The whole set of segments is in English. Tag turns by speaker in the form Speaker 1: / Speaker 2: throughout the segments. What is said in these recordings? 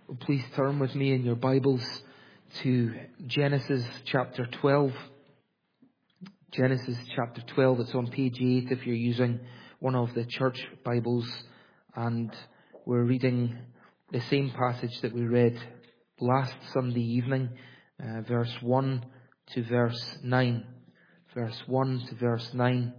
Speaker 1: Please turn with me in your Bibles to Genesis chapter 12. Genesis chapter 12, it's on page 8 if you're using one of the church Bibles. And we're reading the same passage that we read last Sunday evening, verse 1 to verse 9. Verse 1 to verse 9.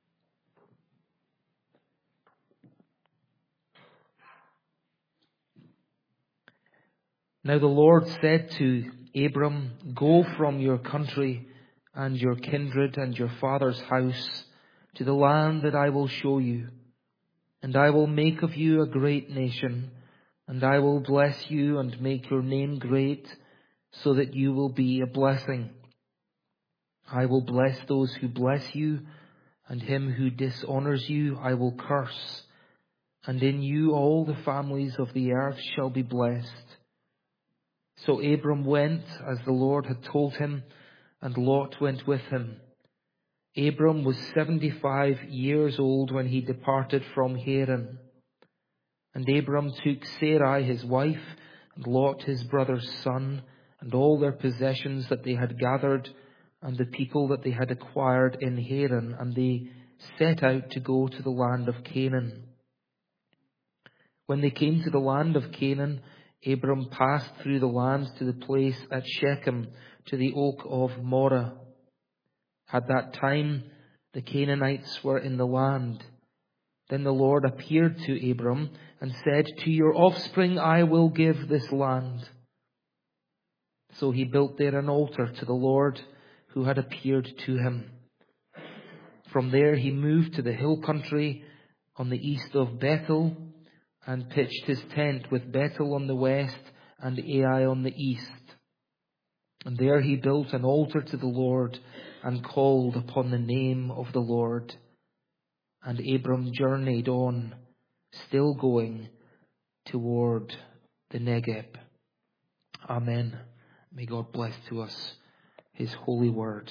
Speaker 1: Now the Lord said to Abram, "Go from your country and your kindred and your father's house to the land that I will show you. And I will make of you a great nation, and I will bless you and make your name great, so that you will be a blessing. I will bless those who bless you, and him who dishonors you I will curse. And in you all the families of the earth shall be blessed." So Abram went as the Lord had told him, and Lot went with him. Abram was 75 years old when he departed from Haran. And Abram took Sarai his wife, and Lot his brother's son, and all their possessions that they had gathered, and the people that they had acquired in Haran, and they set out to go to the land of Canaan. When they came to the land of Canaan, Abram passed through the land to the place at Shechem, to the oak of Moreh. At that time, the Canaanites were in the land. Then the Lord appeared to Abram and said, "To your offspring I will give this land." So he built there an altar to the Lord who had appeared to him. From there he moved to the hill country on the east of Bethel, and pitched his tent with Bethel on the west and Ai on the east. And there he built an altar to the Lord and called upon the name of the Lord. And Abram journeyed on, still going toward the Negeb. Amen. May God bless to us his holy word.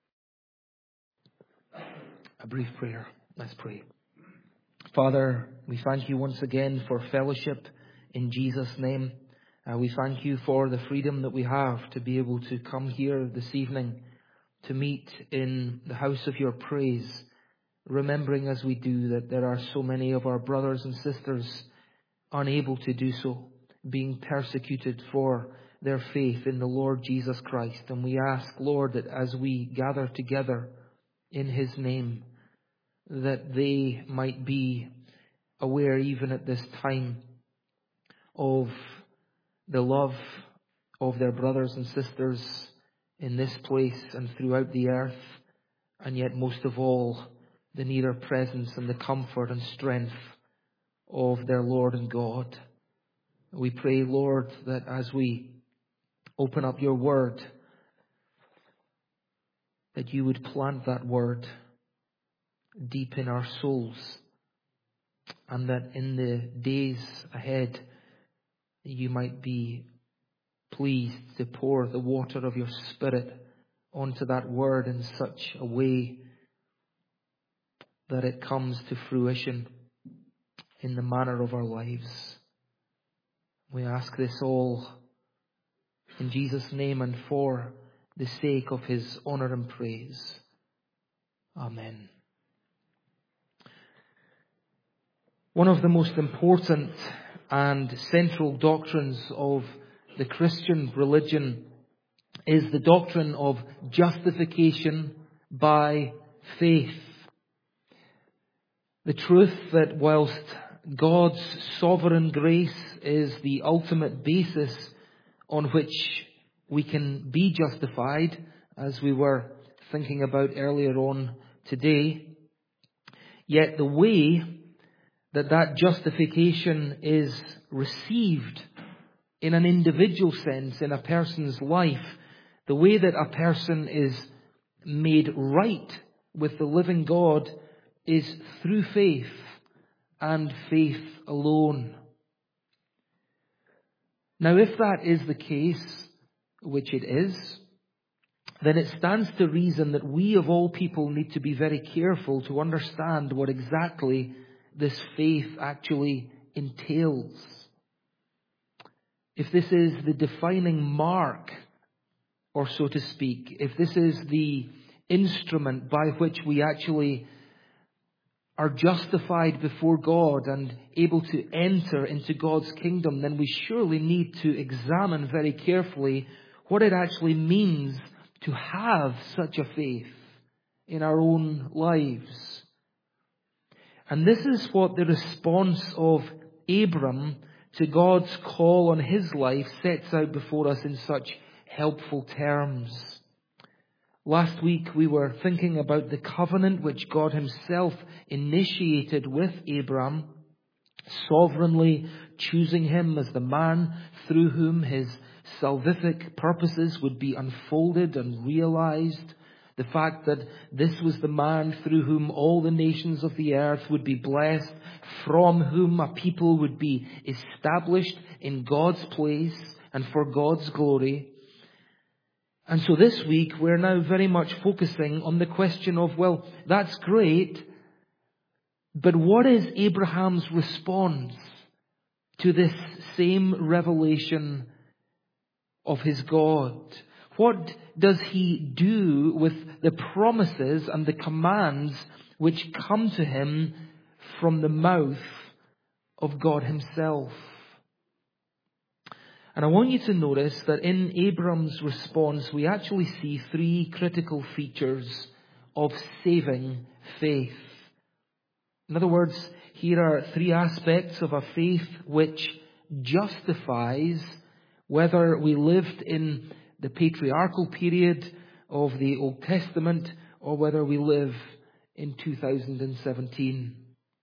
Speaker 1: A brief prayer. Let's pray. Father, we thank you once again for fellowship in Jesus' name. We thank you for the freedom that we have to be able to come here this evening to meet in the house of your praise, remembering as we do that there are so many of our brothers and sisters unable to do so, being persecuted for their faith in the Lord Jesus Christ. And we ask, Lord, that as we gather together in his name, that they might be aware even at this time of the love of their brothers and sisters in this place and throughout the earth, and yet most of all, the near presence and the comfort and strength of their Lord and God. We pray, Lord, that as we open up your word, that you would plant that word deep in our souls, and that in the days ahead you might be pleased to pour the water of your Spirit onto that word in such a way that it comes to fruition in the manner of our lives. We ask this all in Jesus' name and for the sake of his honor and praise. Amen. One of the most important and central doctrines of the Christian religion is the doctrine of justification by faith. The truth that whilst God's sovereign grace is the ultimate basis on which we can be justified, as we were thinking about earlier on today, yet the way that justification is received in an individual sense in a person's life, the way that a person is made right with the living God is through faith and faith alone. Now, if that is the case, which it is, then it stands to reason that we of all people need to be very careful to understand what exactly this faith actually entails. if this is the defining mark, or so to speak, if this is the instrument by which we actually are justified before God and able to enter into God's kingdom, then we surely need to examine very carefully what it actually means to have such a faith in our own lives. And this is what the response of Abram to God's call on his life sets out before us in such helpful terms. Last week we were thinking about the covenant which God himself initiated with Abram, sovereignly choosing him as the man through whom his salvific purposes would be unfolded and realized. The fact that this was the man through whom all the nations of the earth would be blessed, from whom a people would be established in God's place and for God's glory. And so this week we're now very much focusing on the question of, well, that's great, but what is Abraham's response to this same revelation of his God? What does he do with the promises and the commands which come to him from the mouth of God himself? And I want you to notice that in Abram's response, we actually see three critical features of saving faith. In other words, here are three aspects of a faith which justifies whether we lived in the patriarchal period of the Old Testament or whether we live in 2017.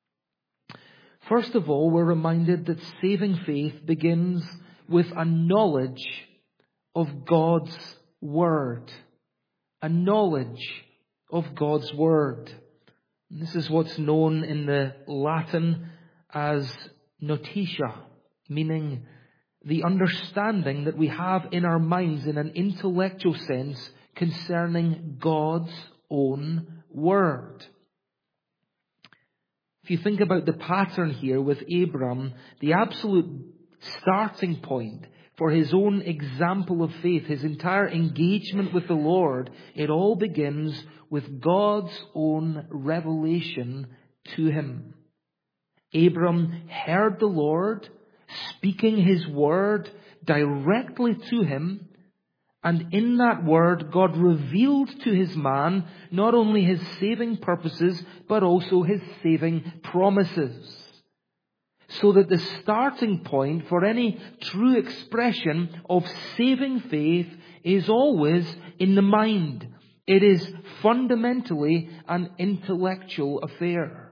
Speaker 1: First of all, we're reminded that saving faith begins with a knowledge of God's Word. A knowledge of God's Word. And this is what's known in the Latin as notitia, meaning the understanding that we have in our minds in an intellectual sense concerning God's own Word. If you think about the pattern here with Abram, the absolute starting point for his own example of faith, his entire engagement with the Lord, it all begins with God's own revelation to him. Abram heard the Lord speaking his word directly to him, and in that word God revealed to his man not only his saving purposes but also his saving promises. So that the starting point for any true expression of saving faith is always in the mind. It is fundamentally an intellectual affair.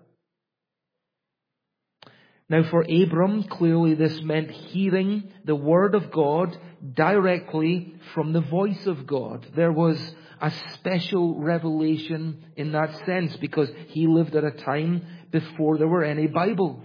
Speaker 1: Now for Abram, clearly this meant hearing the word of God directly from the voice of God. There was a special revelation in that sense because he lived at a time before there were any Bible.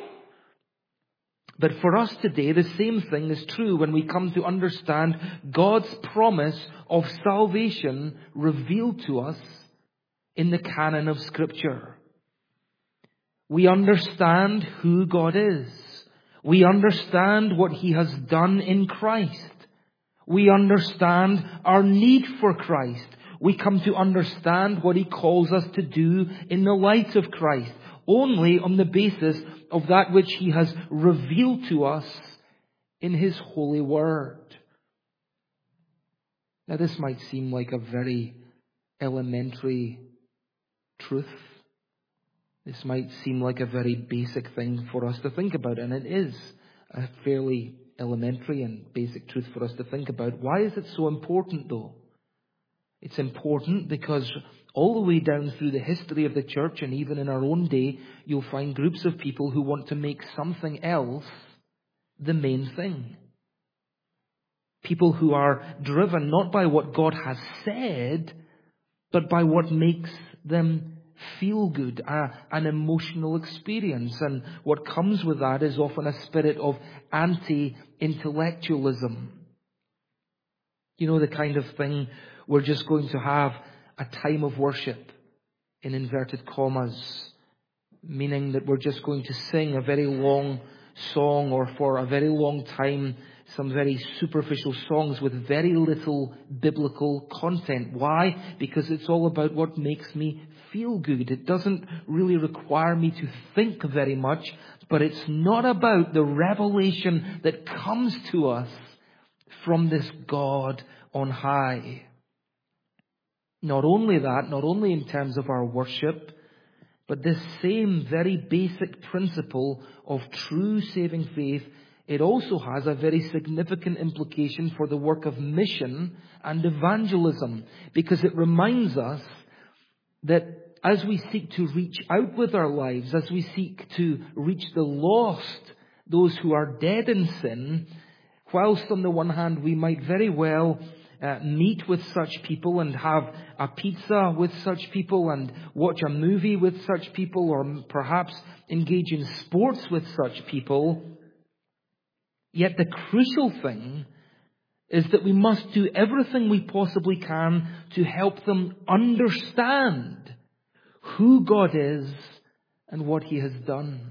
Speaker 1: But for us today, the same thing is true when we come to understand God's promise of salvation revealed to us in the canon of Scripture. We understand who God is. We understand what He has done in Christ. We understand our need for Christ. We come to understand what He calls us to do in the light of Christ, only on the basis of that which He has revealed to us in His holy word. Now this might seem like a very elementary truth. This might seem like a very basic thing for us to think about, and it is a fairly elementary and basic truth for us to think about. Why is it so important though? It's important because all the way down through the history of the church and even in our own day, you'll find groups of people who want to make something else the main thing. People who are driven not by what God has said, but by what makes them feel good, an emotional experience. And what comes with that is often a spirit of anti-intellectualism. You know, the kind of thing, we're just going to have a time of worship, in inverted commas, meaning that we're just going to sing a very long song or for a very long time some very superficial songs with very little biblical content. Why? Because it's all about what makes me feel good. It doesn't really require me to think very much, but it's not about the revelation that comes to us from this God on high. Not only that, not only in terms of our worship, but this same very basic principle of true saving faith, it also has a very significant implication for the work of mission and evangelism, because it reminds us that as we seek to reach out with our lives, as we seek to reach the lost, those who are dead in sin, whilst on the one hand we might very well meet with such people and have a pizza with such people and watch a movie with such people, or perhaps engage in sports with such people, yet the crucial thing is that we must do everything we possibly can to help them understand who God is and what He has done.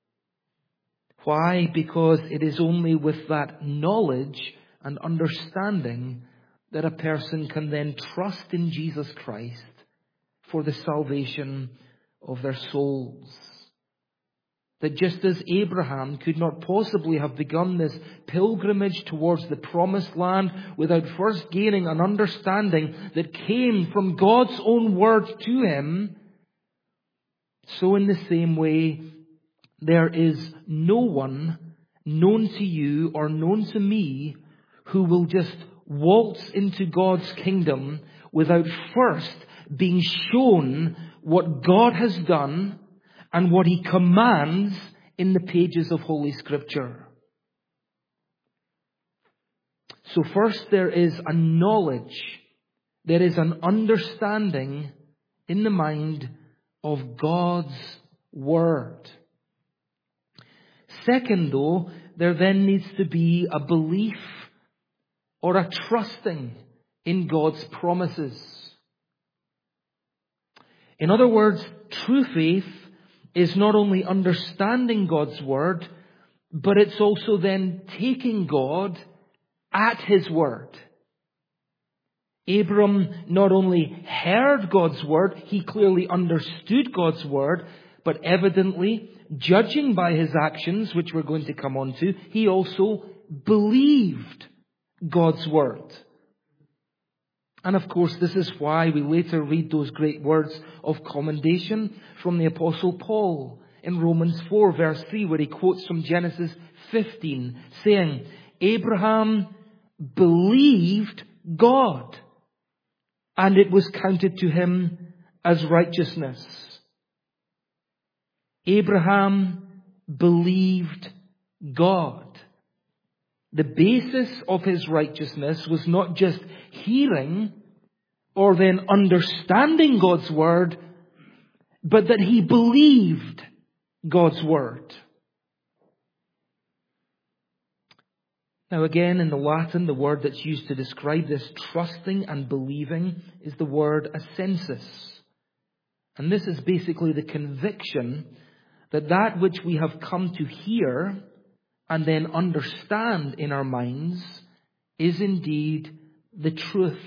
Speaker 1: Why? Because it is only with that knowledge and understanding that a person can then trust in Jesus Christ for the salvation of their souls. That just as Abraham could not possibly have begun this pilgrimage towards the promised land without first gaining an understanding that came from God's own word to him, so in the same way, there is no one known to you or known to me who will just waltz into God's kingdom without first being shown what God has done and what He commands in the pages of Holy Scripture. So first there is a knowledge, there is an understanding in the mind of God's Word. Second, though, there then needs to be a belief or a trusting in God's promises. In other words, true faith is not only understanding God's Word, but it's also then taking God at His Word. Abram not only heard God's Word, he clearly understood God's Word, but evidently, judging by his actions, which we're going to come on to, he also believed God's Word. And of course, this is why we later read those great words of commendation from the Apostle Paul in Romans 4 verse 3, where he quotes from Genesis 15, saying, Abraham believed God, and it was counted to him as righteousness. Abraham believed God. The basis of his righteousness was not just hearing or then understanding God's Word, but that he believed God's Word. Now again, in the Latin, the word that's used to describe this trusting and believing is the word assensus. And this is basically the conviction that that which we have come to hear and then understand in our minds is indeed the truth.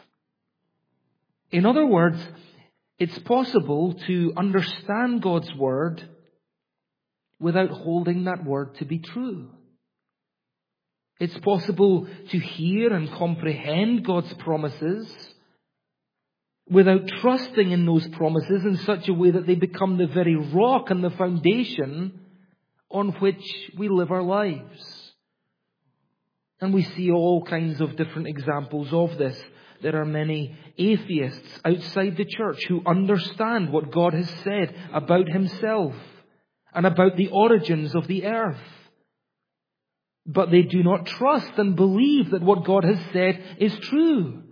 Speaker 1: In other words, it's possible to understand God's Word without holding that Word to be true. It's possible to hear and comprehend God's promises without trusting in those promises in such a way that they become the very rock and the foundation on which we live our lives. And we see all kinds of different examples of this. There are many atheists outside the church who understand what God has said about Himself and about the origins of the earth. But they do not trust and believe that what God has said is true.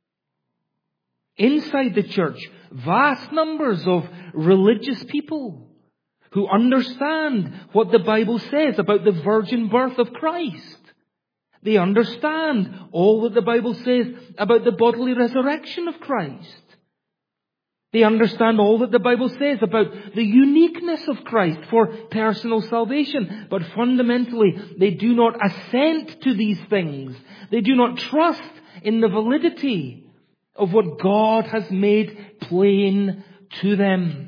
Speaker 1: Inside the church, vast numbers of religious people who understand what the Bible says about the virgin birth of Christ. They understand all that the Bible says about the bodily resurrection of Christ. They understand all that the Bible says about the uniqueness of Christ for personal salvation. But fundamentally, they do not assent to these things. They do not trust in the validity of what God has made plain to them.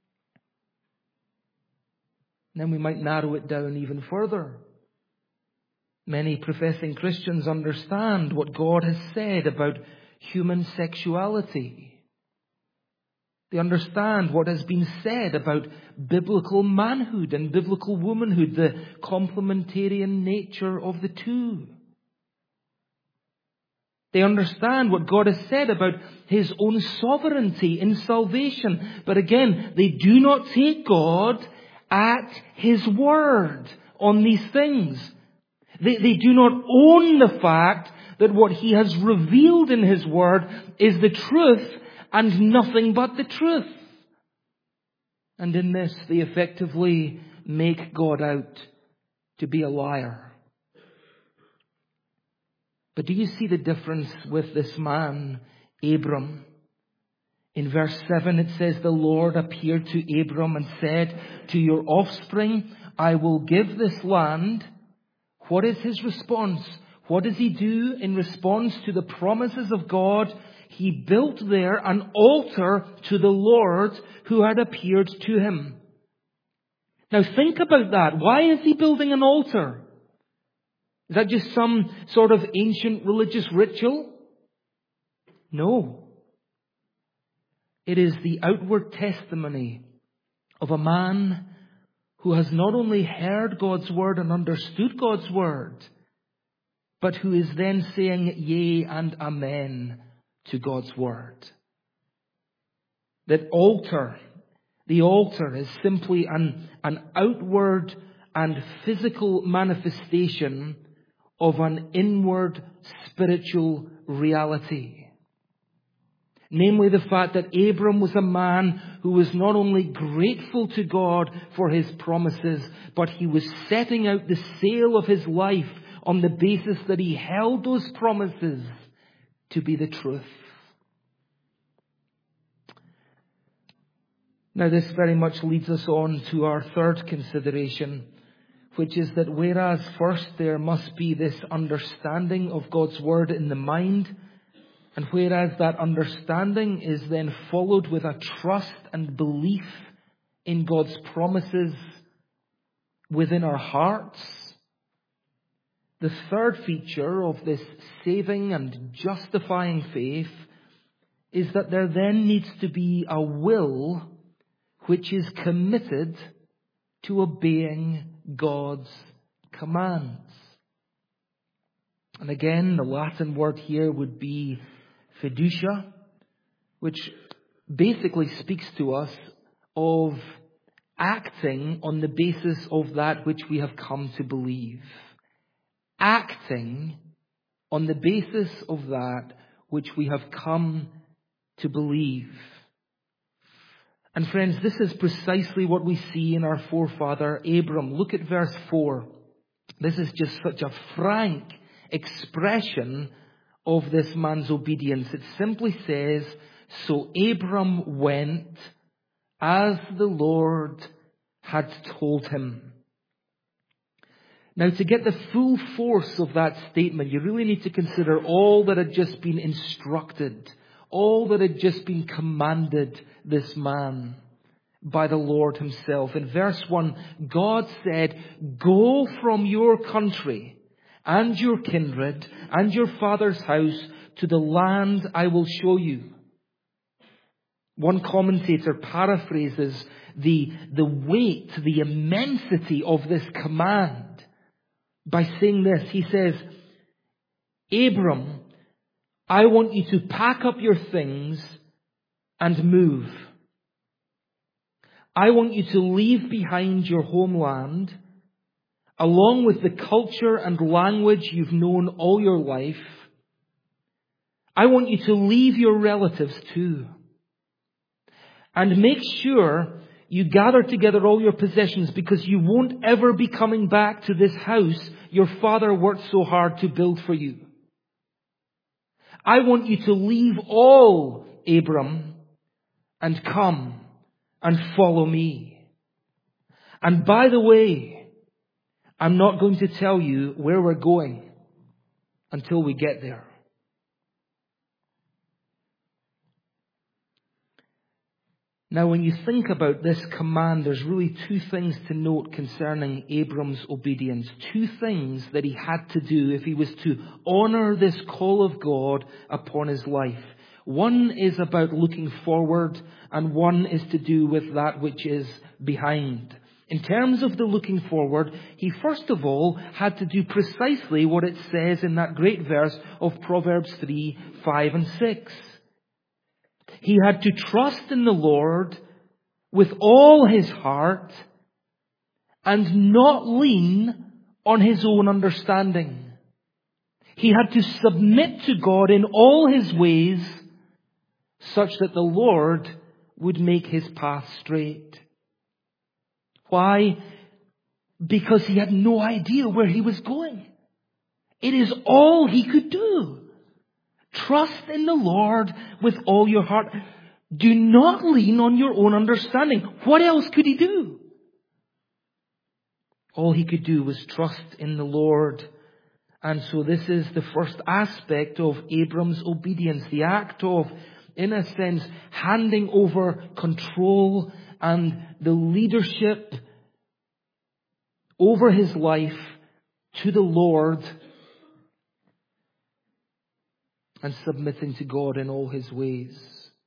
Speaker 1: Then we might narrow it down even further. Many professing Christians understand what God has said about human sexuality. They understand what has been said about biblical manhood and biblical womanhood, the complementarian nature of the two. They understand what God has said about His own sovereignty in salvation. But again, they do not take God at His word on these things. They do not own the fact that what He has revealed in His word is the truth and nothing but the truth. And in this, they effectively make God out to be a liar. But do you see the difference with this man, Abram? In verse 7 it says, the Lord appeared to Abram and said, to your offspring I will give this land. What is his response? What does he do in response to the promises of God? He built there an altar to the Lord who had appeared to him. Now think about that. Why is he building an altar? Is that just some sort of ancient religious ritual? No. It is the outward testimony of a man who has not only heard God's word and understood God's word, but who is then saying yea and amen to God's word. That altar, the altar is simply an outward and physical manifestation of an inward spiritual reality. Namely the fact that Abram was a man who was not only grateful to God for His promises, but he was setting out the sail of his life on the basis that he held those promises to be the truth. Now this very much leads us on to our third consideration, which is that whereas first there must be this understanding of God's word in the mind, and whereas that understanding is then followed with a trust and belief in God's promises within our hearts, the third feature of this saving and justifying faith is that there then needs to be a will which is committed to obeying God's commands. And again, the Latin word here would be fiducia, which basically speaks to us of acting on the basis of that which we have come to believe. Acting on the basis of that which we have come to believe. And friends, this is precisely what we see in our forefather Abram. Look at verse 4. This is just such a frank expression of this man's obedience. It simply says, so Abram went as the Lord had told him. Now, to get the full force of that statement, you really need to consider all that had just been instructed, all that had just been commanded this man by the Lord Himself. In verse 1, God said, go from your country and your kindred and your father's house to the land I will show you. One commentator paraphrases the weight, the immensity of this command by saying this. He says, Abram, I want you to pack up your things and move. I want you to leave behind your homeland, along with the culture and language you've known all your life. I want you to leave your relatives too. And make sure you gather together all your possessions, because you won't ever be coming back to this house your father worked so hard to build for you. I want you to leave all, Abram, and come and follow me. And by the way, I'm not going to tell you where we're going until we get there. Now, when you think about this command, there's really two things to note concerning Abram's obedience. Two things that he had to do if he was to honor this call of God upon his life. One is about looking forward, and one is to do with that which is behind. In terms of the looking forward, he first of all had to do precisely what it says in that great verse of Proverbs 3, 5 and 6. He had to trust in the Lord with all his heart and not lean on his own understanding. He had to submit to God in all his ways such that the Lord would make his path straight. Why? Because he had no idea where he was going. It is all he could do. Trust in the Lord with all your heart. Do not lean on your own understanding. What else could he do? All he could do was trust in the Lord. And so this is the first aspect of Abram's obedience. The act of, in a sense, handing over control and the leadership over his life to the Lord and submitting to God in all his ways.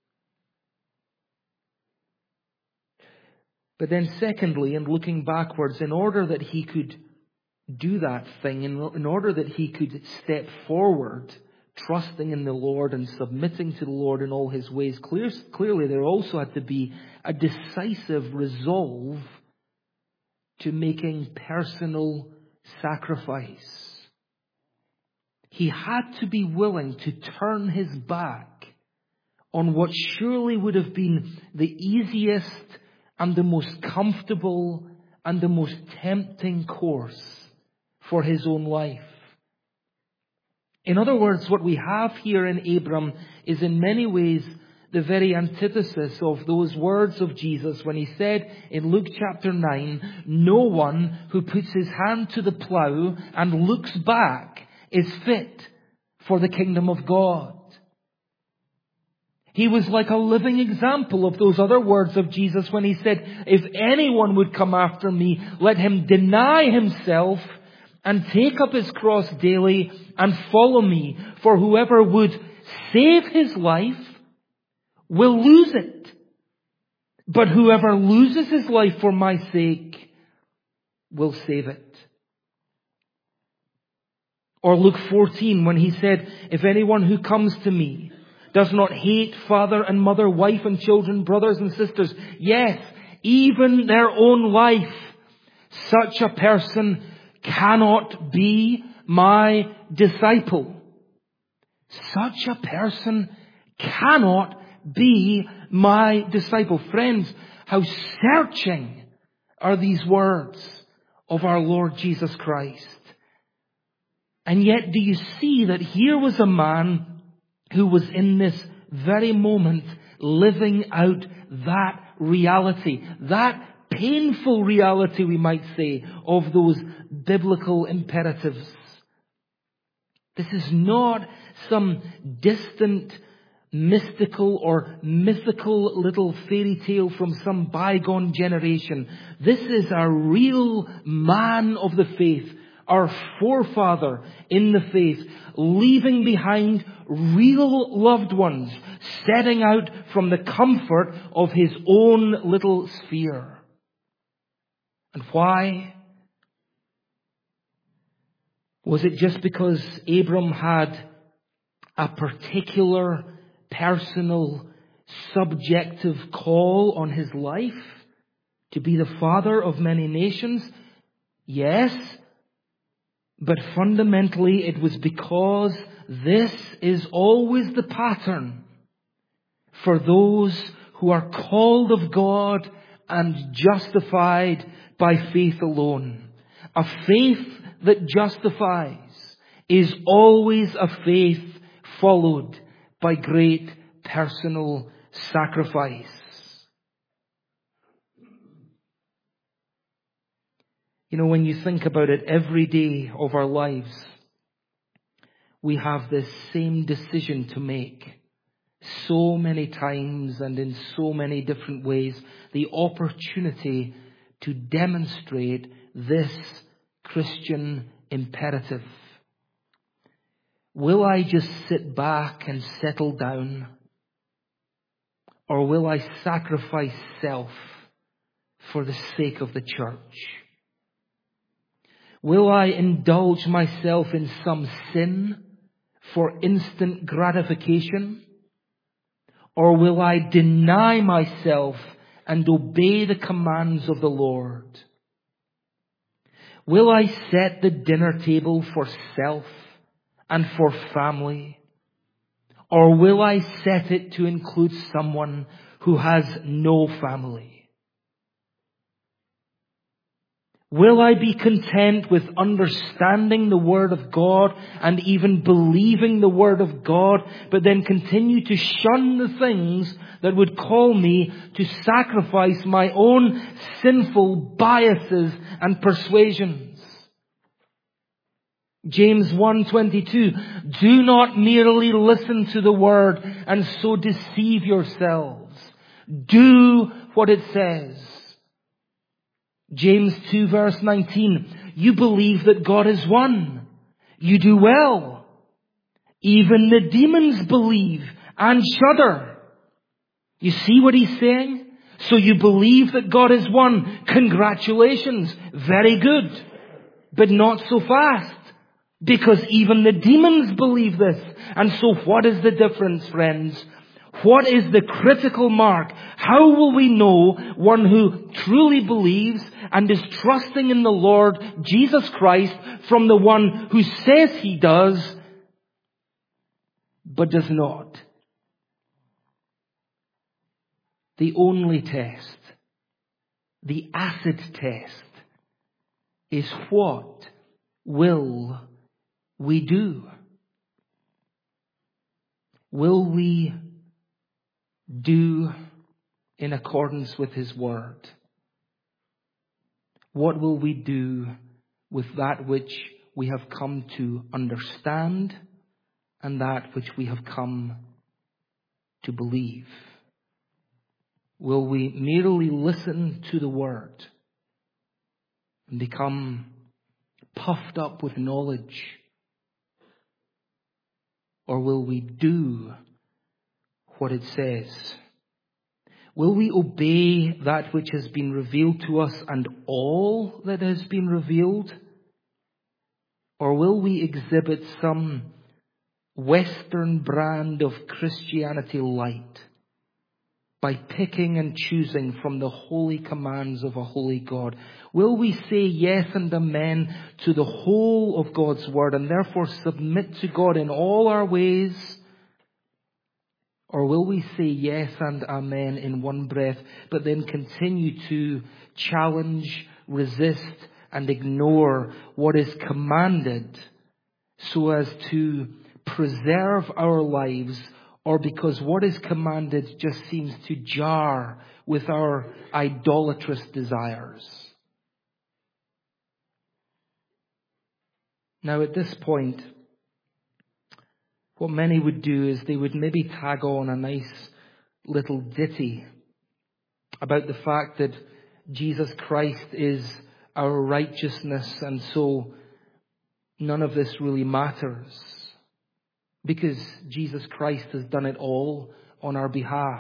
Speaker 1: But then secondly, and looking backwards, in order that he could do that thing, in order that he could step forward, trusting in the Lord and submitting to the Lord in all his ways, clearly there also had to be a decisive resolve to making personal sacrifice. He had to be willing to turn his back on what surely would have been the easiest and the most comfortable and the most tempting course for his own life. In other words, what we have here in Abram is in many ways the very antithesis of those words of Jesus when he said in Luke chapter 9, "No one who puts his hand to the plough and looks back is fit for the kingdom of God." He was like a living example of those other words of Jesus when he said, "If anyone would come after me, let him deny himself and take up his cross daily and follow me. For whoever would save his life will lose it. But whoever loses his life for my sake will save it." Or Luke 14, when he said, "If anyone who comes to me does not hate father and mother, wife and children, brothers and sisters, yes, even their own life, such a person cannot be my disciple." Such a person cannot be my disciple. Friends, how searching are these words of our Lord Jesus Christ. And yet, do you see that here was a man who was in this very moment living out that reality, that painful reality, we might say, of those biblical imperatives. This is not some distant, mystical or mythical little fairy tale from some bygone generation. This is a real man of the faith, our forefather in the faith, leaving behind real loved ones, setting out from the comfort of his own little sphere. And why? Was it just because Abram had a particular personal, subjective call on his life to be the father of many nations? Yes. But fundamentally, it was because this is always the pattern for those who are called of God and justified by faith alone. A faith that justifies is always a faith followed by great personal sacrifice. You know, when you think about it, every day of our lives, we have this same decision to make. So many times and in so many different ways, the opportunity to demonstrate this Christian imperative. Will I just sit back and settle down? Or will I sacrifice self for the sake of the church? Will I indulge myself in some sin for instant gratification? Or will I deny myself and obey the commands of the Lord? Will I set the dinner table for self and for family? Or will I set it to include someone who has no family? Will I be content with understanding the Word of God and even believing the Word of God, but then continue to shun the things that would call me to sacrifice my own sinful biases and persuasions? James 1:22, do not merely listen to the Word and so deceive yourselves. Do what it says. James 2 verse 19, you believe that God is one. You do well. Even the demons believe and shudder. You see what he's saying? So you believe that God is one. Congratulations. Very good. But not so fast. Because even the demons believe this. And so what is the difference, friends? What is the critical mark? How will we know one who truly believes and is trusting in the Lord Jesus Christ from the one who says he does, but does not? The only test, the acid test, is what will we do? Will we do in accordance with His Word? What will we do with that which we have come to understand and that which we have come to believe? Will we merely listen to the Word and become puffed up with knowledge? Or will we do what it says? Will we obey that which has been revealed to us and all that has been revealed? Or will we exhibit some Western brand of Christianity light by picking and choosing from the holy commands of a holy God? Will we say yes and amen to the whole of God's Word and therefore submit to God in all our ways? Or will we say yes and amen in one breath, but then continue to challenge, resist, and ignore what is commanded so as to preserve our lives, or because what is commanded just seems to jar with our idolatrous desires? Now at this point, what many would do is they would maybe tag on a nice little ditty about the fact that Jesus Christ is our righteousness, and so none of this really matters because Jesus Christ has done it all on our behalf.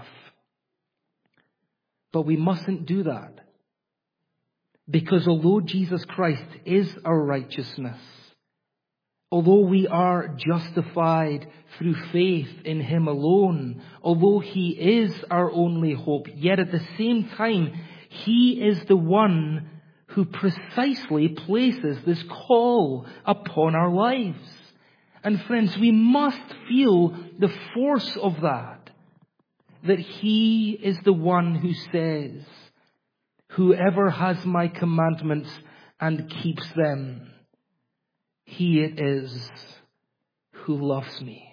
Speaker 1: But we mustn't do that, because although Jesus Christ is our righteousness, although we are justified through faith in Him alone, although He is our only hope, yet at the same time, He is the one who precisely places this call upon our lives. And friends, we must feel the force of that He is the one who says, whoever has my commandments and keeps them, he it is who loves me.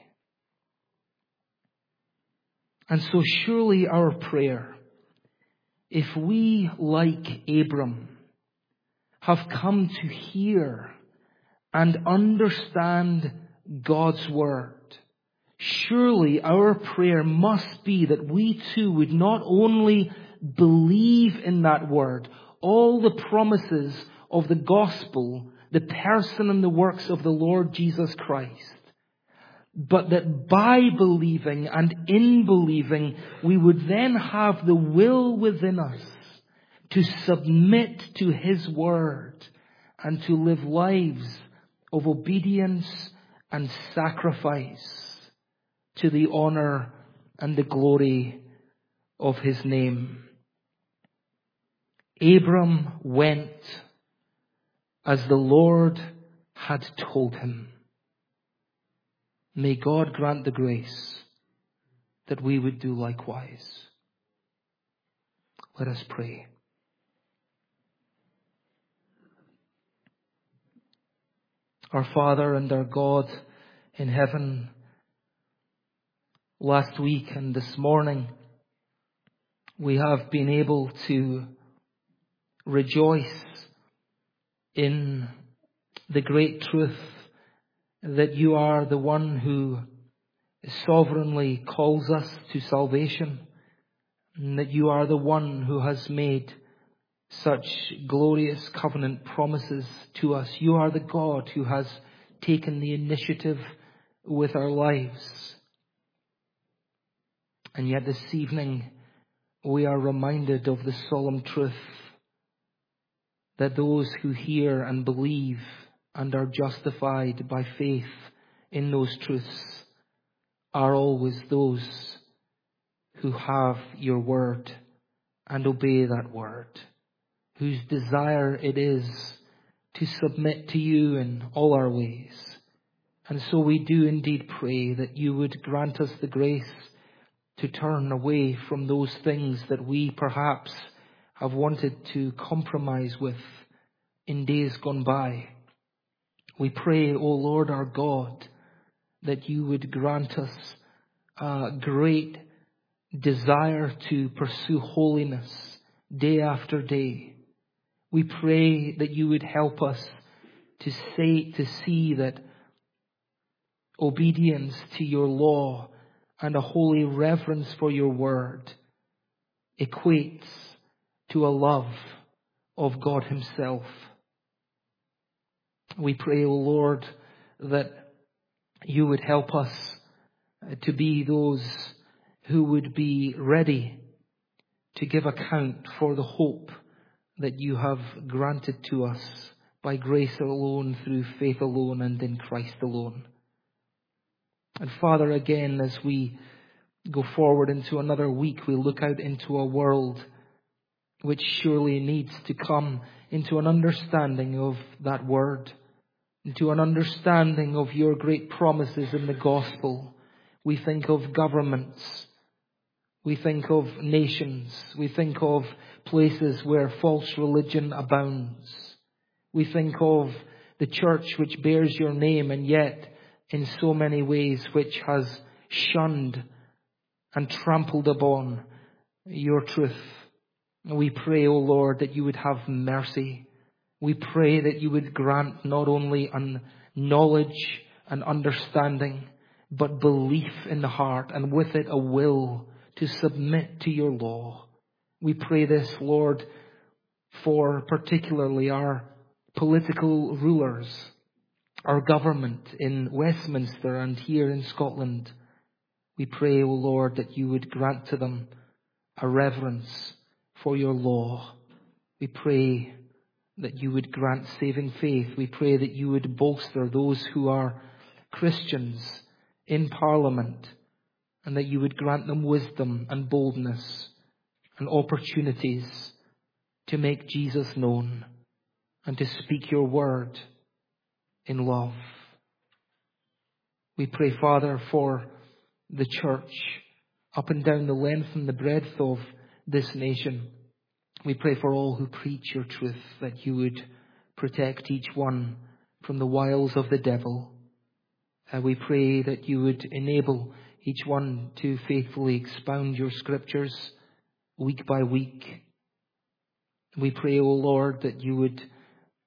Speaker 1: And so surely our prayer, if we, like Abram, have come to hear and understand God's word. Surely our prayer must be that we too would not only believe in that word, all the promises of the gospel, the person and the works of the Lord Jesus Christ, but that by believing and in believing, we would then have the will within us to submit to His word and to live lives of obedience and sacrifice to the honor and the glory of His name. Abram went as the Lord had told him. May God grant the grace that we would do likewise. Let us pray. Our Father and our God in heaven, last week and this morning, we have been able to rejoice in the great truth that you are the one who sovereignly calls us to salvation, and that you are the one who has made such glorious covenant promises to us. You are the God who has taken the initiative with our lives. And yet this evening we are reminded of the solemn truth that those who hear and believe and are justified by faith in those truths are always those who have your word and obey that word, whose desire it is to submit to you in all our ways. And so we do indeed pray that you would grant us the grace to turn away from those things that we perhaps have wanted to compromise with in days gone by. We pray, O Lord our God, that you would grant us a great desire to pursue holiness day after day. We pray that you would help us to see that obedience to your law and a holy reverence for your word equates to a love of God Himself. We pray, O Lord, that you would help us to be those who would be ready to give account for the hope that you have granted to us by grace alone, through faith alone, and in Christ alone. And Father, again, as we go forward into another week, we look out into a world which surely needs to come into an understanding of that word, into an understanding of your great promises in the gospel. We think of governments. We think of nations. We think of places where false religion abounds. We think of the church which bears your name and yet in so many ways which has shunned and trampled upon your truth. We pray, O Lord, that you would have mercy. We pray that you would grant not only knowledge and understanding, but belief in the heart, and with it a will to submit to your law. We pray this, Lord, for particularly our political rulers, our government in Westminster and here in Scotland. We pray, O Lord, that you would grant to them a reverence for your law. We pray that you would grant saving faith. We pray that you would bolster those who are Christians in Parliament, and that you would grant them wisdom and boldness and opportunities to make Jesus known and to speak your word in love. We pray, Father, for the church up and down the length and the breadth of this nation. We pray for all who preach your truth, that you would protect each one from the wiles of the devil. We pray that you would enable each one to faithfully expound your scriptures week by week. We pray, O Lord, that you would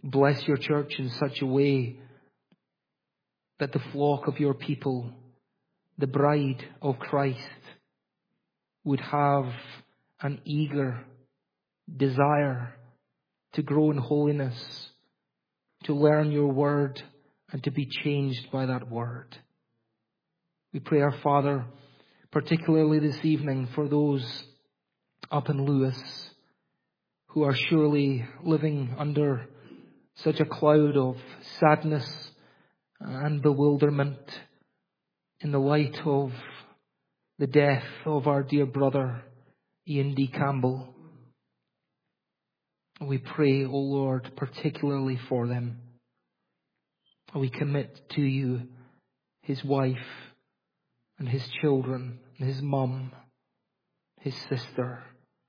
Speaker 1: Bless your church in such a way that the flock of your people, the bride of Christ, would have an eager desire to grow in holiness, to learn your word, and to be changed by that word. We pray, our Father, particularly this evening for those up in Lewis who are surely living under such a cloud of sadness and bewilderment in the light of the death of our dear brother Ian D. Campbell. We pray, O Lord, particularly for them. We commit to you his wife and his children, and his mum, his sister.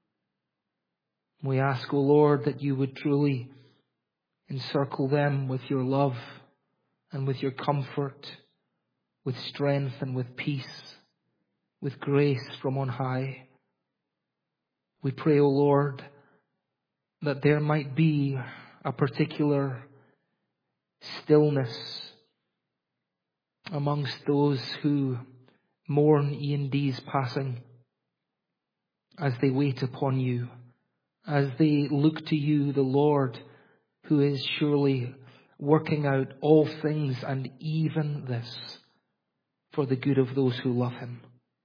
Speaker 1: We ask, O Lord, that you would truly encircle them with your love and with your comfort, with strength and with peace, with grace from on high. We pray, O Lord, that there might be a particular stillness amongst those who mourn Ian D's passing, as they wait upon you, as they look to you, the Lord, who is surely working out all things, and even this, for the good of those who love him.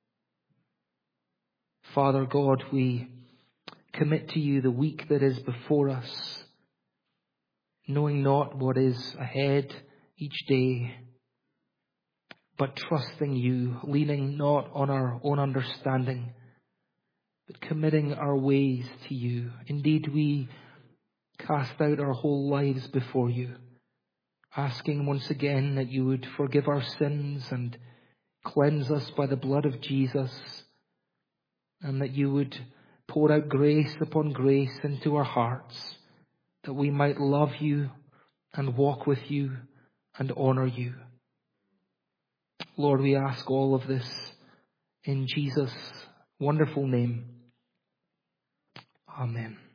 Speaker 1: Father God, we commit to you the week that is before us, knowing not what is ahead each day, but trusting you, leaning not on our own understanding, but committing our ways to you. Indeed, we cast out our whole lives before you, asking once again that you would forgive our sins and cleanse us by the blood of Jesus, and that you would pour out grace upon grace into our hearts, that we might love you and walk with you and honor you. Lord, we ask all of this in Jesus' wonderful name. Amen.